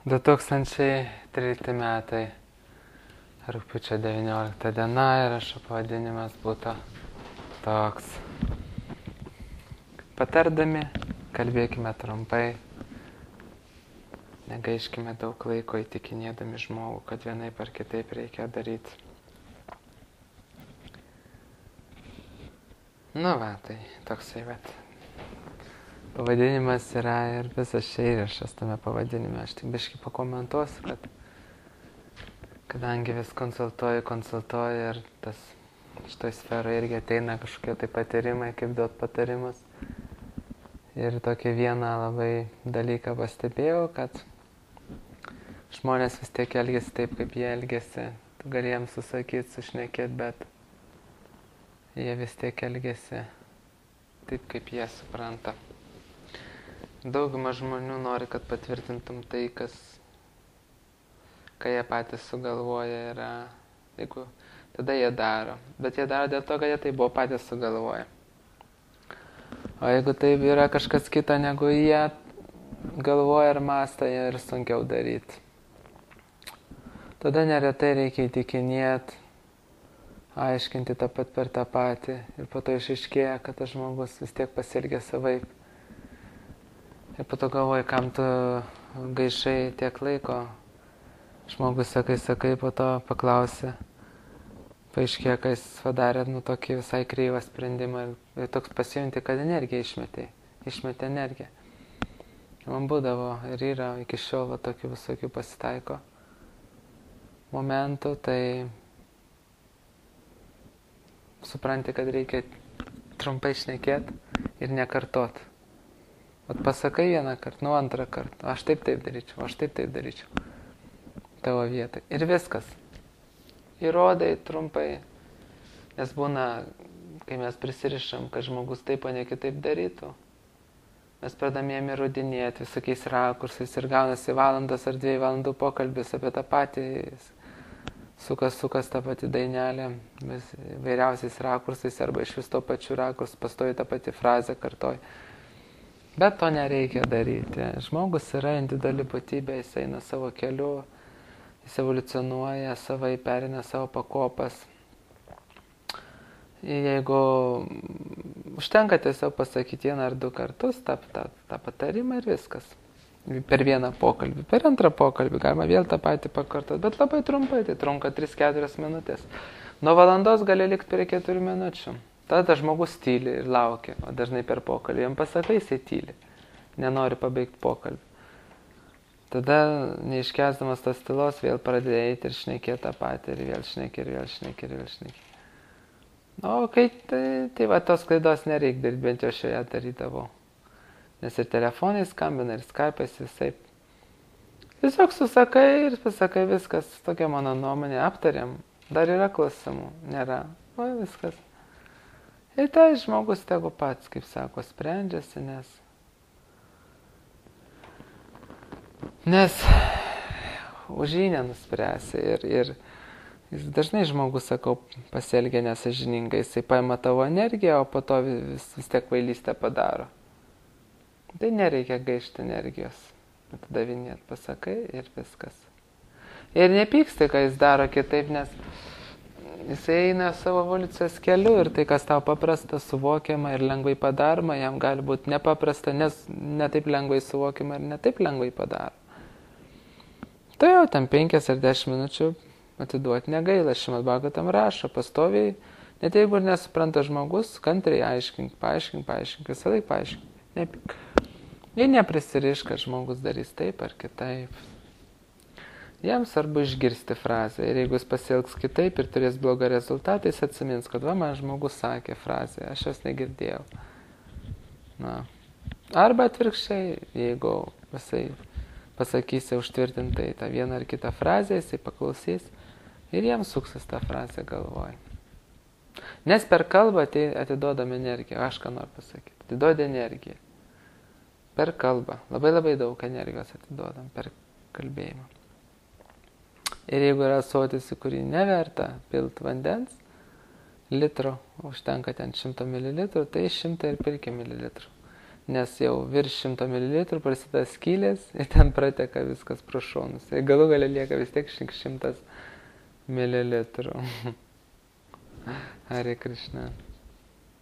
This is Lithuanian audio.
2013 metai, rugpjūčio 19 diena ir pavadinimas būtų toks. Patardami, kalbėkime trumpai, negaiškime daug laiko įtikinėdami žmogų, kad vienaip ar kitaip reikia daryti. Nu va, tai toksai vat. Pavadinimas yra ir visas čia įrašas tame pavadinime. Aš tik biškį pakomentuosiu, kad kadangi vis konsultuoju ir tas šitoj sferoje irgi ateina kažkokie tai patyrimai, kaip duot patarimus. Ir tokį vieną labai dalyką pastebėjau, kad žmonės vis tiek elgiasi taip, kaip jie elgiasi. Tu gali jiems susakyti, sušnekėti, bet jie vis tiek elgiasi taip, kaip jie supranta. Dauguma žmonių nori, kad patvirtintum tai, ką jie patys sugalvoja yra, jeigu tada jie daro. Bet jie daro dėl to, kad jie tai buvo patys sugalvoja. O jeigu tai yra kažkas kita, negu jie galvoja ir mąsto, jie ir sunkiau daryti. Tada neretai reikia įtikinėti, aiškinti tą pat per tą patį. Ir po to išaiškėja, kad tas žmogus vis tiek pasielgia savaip. Ir po to galvoji, kam tu gaišai tiek laiko. Žmogus sakai, po to paklausė. Paaiškėjo, kad jis padarė tokį visai kreivą sprendimą. Ir toks pasijunti, kad energiją išmetė energiją. Man būdavo ir yra iki šiol tokių visokių pasitaiko momentų, tai supranti, kad reikia trumpai šnekėti ir nekartot. Vat pasakai vieną kartą, antrą kartą, aš taip daryčiau, tavo vietoj. Ir viskas. Įrodai trumpai, nes būna, kai mes prisirišam, kad žmogus taip, o ne kitaip darytų. Mes pradame jam įrodinėti visokiais rakursais ir gaunasi valandas ar 2 valandų pokalbis apie tą patį, sukas tą patį dainelę, vairiausiais rakursais arba iš vis to pačių rakursų pastoji tą patį frazę kartoj. Bet to nereikia daryti. Žmogus yra individuali būtybė, jis eina savo keliu, jis evoliucionuoja, savai perina savo pakopas. Jeigu užtenka tiesiog pasakyti 1 ar 2 kartus tą patarimą ir viskas. Per vieną pokalbį. Per antrą pokalbį galima vėl tą patį pakartoti, bet labai trumpai, tai trunka 3-4 minutės. Nuo valandos gali likti prie 4 minučių. Tada žmogus tyli ir laukia, o dažnai per pokalbį. Jam pasakai, jisai tyli. Nenori pabaigti pokalbį. Tada, neiškęsdamas tos tylos, vėl pradeda eiti ir šnekėti tą patį. Ir vėl šnekė. O kai tai va, tos klaidos nereikia daryti, bent jau šioje darydavau. Nes ir telefonai skambina, ir Skype'ais visaip. Tiesiog susakai ir pasakai viskas. Tokia mano nuomonė, aptariam. Dar yra klausimų? Nėra. O viskas. Ir tai žmogus tegu pats, kaip sako, sprendžiasi, nes už jį nenuspręsi. Ir jis dažnai žmogus, sakau, pasielgia nesąžiningai, jisai paima tavo energiją, o po to vis tiek kvailystę padaro. Tai nereikia gaišti energijos, atidavinėti, pasakai ir viskas. Ir nepyksti, kai jis daro kitaip, nes jis eina savo evoliucijos keliu ir tai, kas tau paprasta, suvokiama ir lengvai padaroma, jam gali būti nepaprasta, nes netaip lengvai suvokiama ir netaip lengvai padaro. Tai jau tam 5 ar 10 minučių atiduoti negaila. Šrimad Bhagavatam rašo, pastoviai, net jeigu ir nesupranta žmogus, kantriai paaiškink, visą laiką paaiškink. Nepyk. Ir neprisiriš, kad žmogus darys taip ar kitaip. Jam svarbu išgirsti frazę ir jeigu jis pasielgs kitaip ir turės blogą rezultatą, jis atsimins, kad man žmogus sakė frazę, aš jos negirdėjau. Arba atvirkščiai, jeigu jisai pasakysi užtvirtintai tą vieną ar kitą frazę, jisai paklausys ir jam suksis tą frazę galvoj. Nes per kalbą atiduodam energiją, aš ką noriu pasakyti, atiduodi energiją. Per kalbą, labai daug energijos atiduodam per kalbėjimą. Ir jeigu yra ąsotis, į kurį neverta pilt vandens, litro, užtenka ten 100 ml, tai 100 ir pilki mililitrų. nes jau virš 100 ml prasideda skylės ir ten prateka viskas pro šonus. Ir galų galia lieka vis tiek 100 ml. Hare Krishna.